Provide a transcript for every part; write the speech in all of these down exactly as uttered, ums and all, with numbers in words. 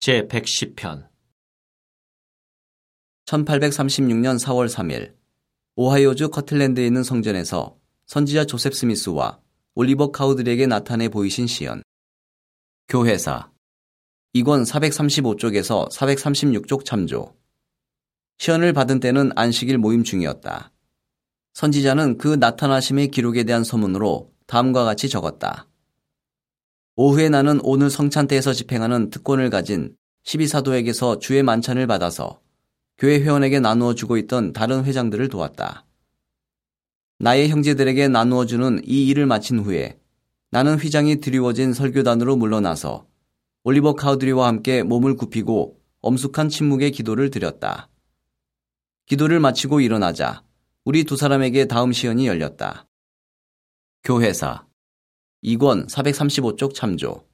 제백십 편 천팔백삼십육 년 사월 삼일 오하이오주 커틀랜드에 있는 성전에서 선지자 조셉 스미스와 올리버 카우들에게 나타내 보이신 시연. 교회사 이권 사백삼십오 쪽에서 사백삼십육 쪽 참조. 시연을 받은 때는 안식일 모임 중이었다. 선지자는 그 나타나심의 기록에 대한 서문으로 다음과 같이 적었다. 오후에 나는 오늘 성찬때에서 집행하는 특권을 가진 십이 사도에게서 주의 만찬을 받아서 교회 회원에게 나누어 주고 있던 다른 회장들을 도왔다. 나의 형제들에게 나누어 주는 이 일을 마친 후에 나는 휘장이 드리워진 설교단으로 물러나서 올리버 카우드리와 함께 몸을 굽히고 엄숙한 침묵의 기도를 드렸다. 기도를 마치고 일어나자 우리 두 사람에게 다음 시연이 열렸다. 교회사 이권 사백삼십오 쪽 참조.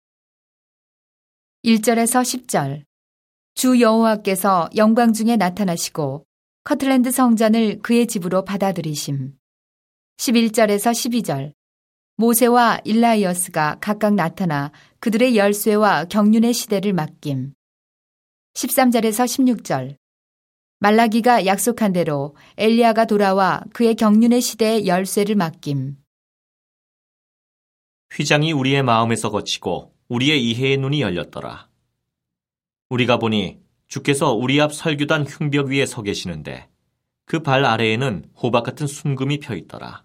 일 절에서 십 절. 주 여호와께서 영광 중에 나타나시고 커틀랜드 성전을 그의 집으로 받아들이심. 십일 절에서 십이 절. 모세와 일라이어스가 각각 나타나 그들의 열쇠와 경륜의 시대를 맡김. 십삼 절에서 십육 절. 말라기가 약속한 대로 엘리야가 돌아와 그의 경륜의 시대의 열쇠를 맡김. 휘장이 우리의 마음에서 거치고 우리의 이해의 눈이 열렸더라. 우리가 보니 주께서 우리 앞 설교단 흉벽 위에 서 계시는데 그 발 아래에는 호박 같은 순금이 펴 있더라.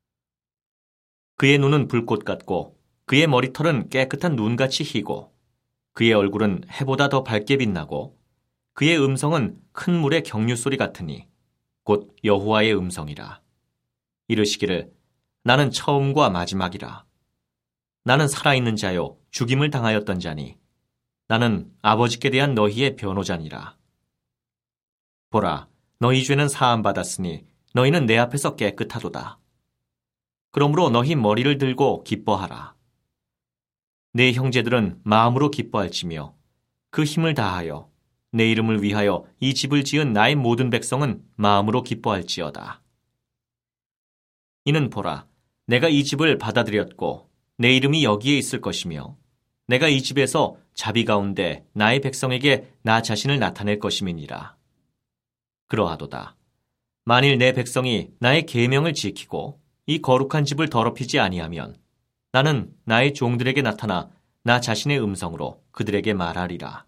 그의 눈은 불꽃 같고 그의 머리털은 깨끗한 눈같이 희고 그의 얼굴은 해보다 더 밝게 빛나고 그의 음성은 큰 물의 경류 소리 같으니 곧 여호와의 음성이라. 이르시기를 나는 처음과 마지막이라. 나는 살아있는 자요 죽임을 당하였던 자니 나는 아버지께 대한 너희의 변호자니라. 보라, 너희 죄는 사함받았으니 너희는 내 앞에서 깨끗하도다. 그러므로 너희 머리를 들고 기뻐하라. 내 형제들은 마음으로 기뻐할지며 그 힘을 다하여 내 이름을 위하여 이 집을 지은 나의 모든 백성은 마음으로 기뻐할지어다. 이는 보라, 내가 이 집을 받아들였고 내 이름이 여기에 있을 것이며 내가 이 집에서 자비 가운데 나의 백성에게 나 자신을 나타낼 것임이니라. 그러하도다. 만일 내 백성이 나의 계명을 지키고 이 거룩한 집을 더럽히지 아니하면 나는 나의 종들에게 나타나 나 자신의 음성으로 그들에게 말하리라.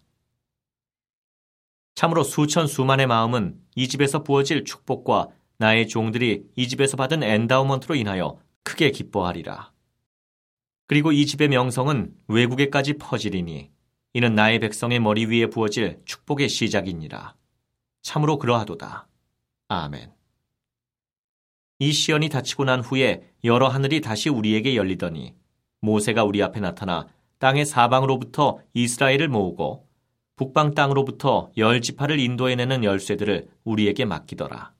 참으로 수천 수만의 마음은 이 집에서 부어질 축복과 나의 종들이 이 집에서 받은 엔다우먼트로 인하여 크게 기뻐하리라. 그리고 이 집의 명성은 외국에까지 퍼지리니 이는 나의 백성의 머리 위에 부어질 축복의 시작이니라. 참으로 그러하도다. 아멘. 이 시연이 닫히고 난 후에 여러 하늘이 다시 우리에게 열리더니 모세가 우리 앞에 나타나 땅의 사방으로부터 이스라엘을 모으고 북방 땅으로부터 열 지파를 인도해내는 열쇠들을 우리에게 맡기더라.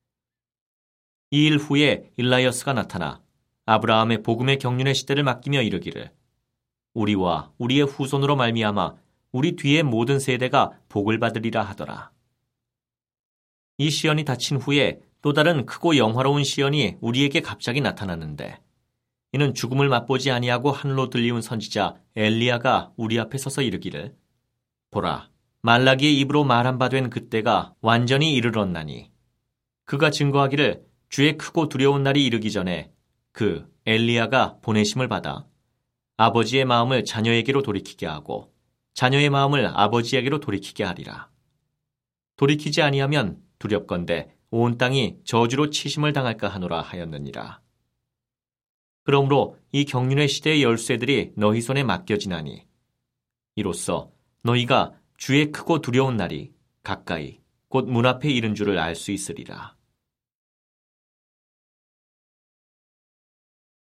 이 일 후에 일라이어스가 나타나 아브라함의 복음의 경륜의 시대를 맡기며 이르기를 우리와 우리의 후손으로 말미암아 우리 뒤의 모든 세대가 복을 받으리라 하더라. 이 시연이 닫힌 후에 또 다른 크고 영화로운 시연이 우리에게 갑자기 나타났는데 이는 죽음을 맛보지 아니하고 하늘로 들리운 선지자 엘리야가 우리 앞에 서서 이르기를 보라, 말라기의 입으로 말한 바 된 그때가 완전히 이르렀나니 그가 증거하기를 주의 크고 두려운 날이 이르기 전에 그 엘리야가 보내심을 받아 아버지의 마음을 자녀에게로 돌이키게 하고 자녀의 마음을 아버지에게로 돌이키게 하리라. 돌이키지 아니하면 두렵건대 온 땅이 저주로 치심을 당할까 하노라 하였느니라. 그러므로 이 경륜의 시대의 열쇠들이 너희 손에 맡겨지나니 이로써 너희가 주의 크고 두려운 날이 가까이 곧 문 앞에 이른 줄을 알 수 있으리라.